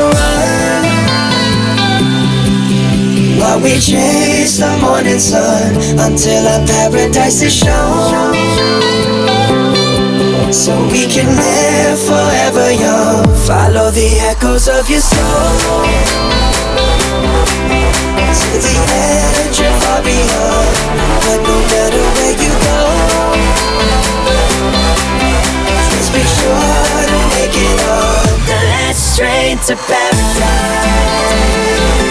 run while we chase the morning sun until our paradise is shown, so we can live forever young. Follow the echoes of your soul to the edge and far beyond. But no matter where you go, just be sure to make it on the last train to paradise.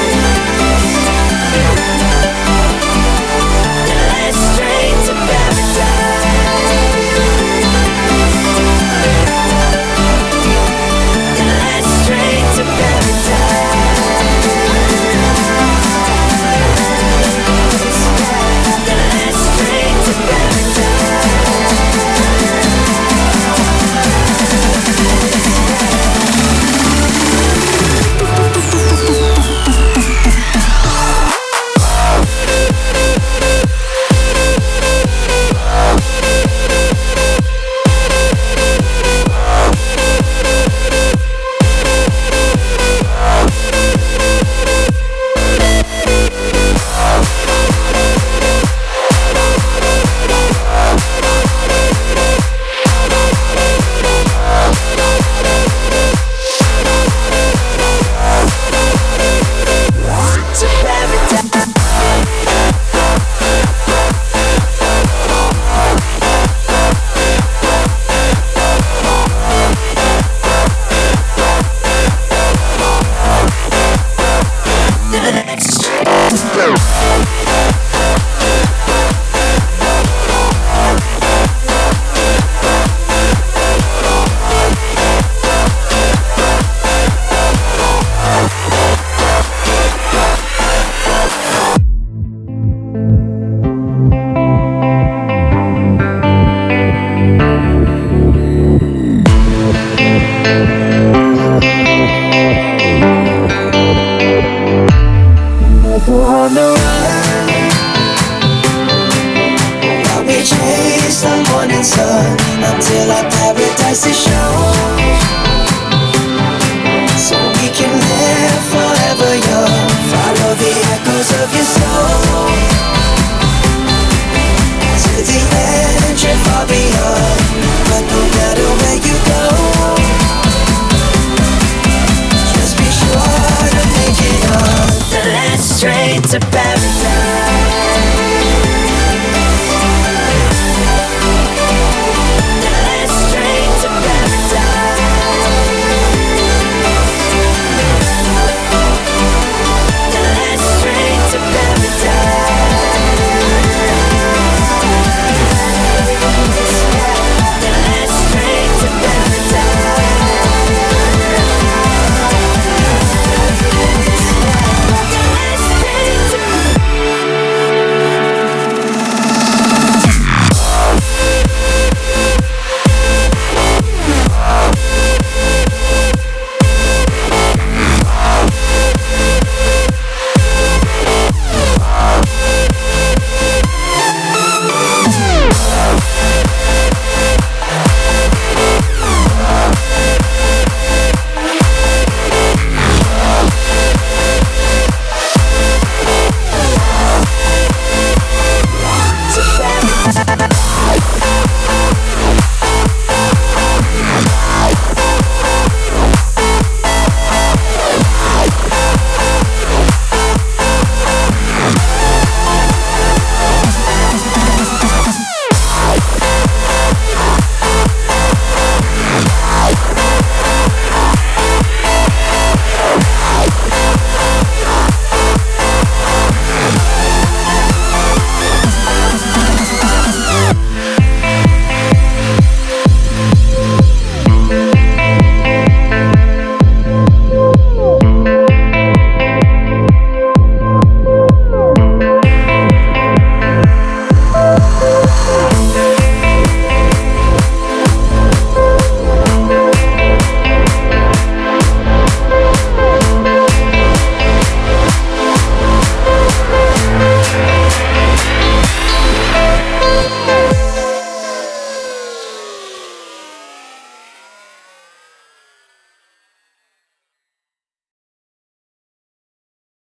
On the run while we chase the morning sun until our paradise is shown, so we can live forever young. Follow the echoes of your soul to the edge and far beyond. But no matter where you go, just be sure to make it on the last train to paradise.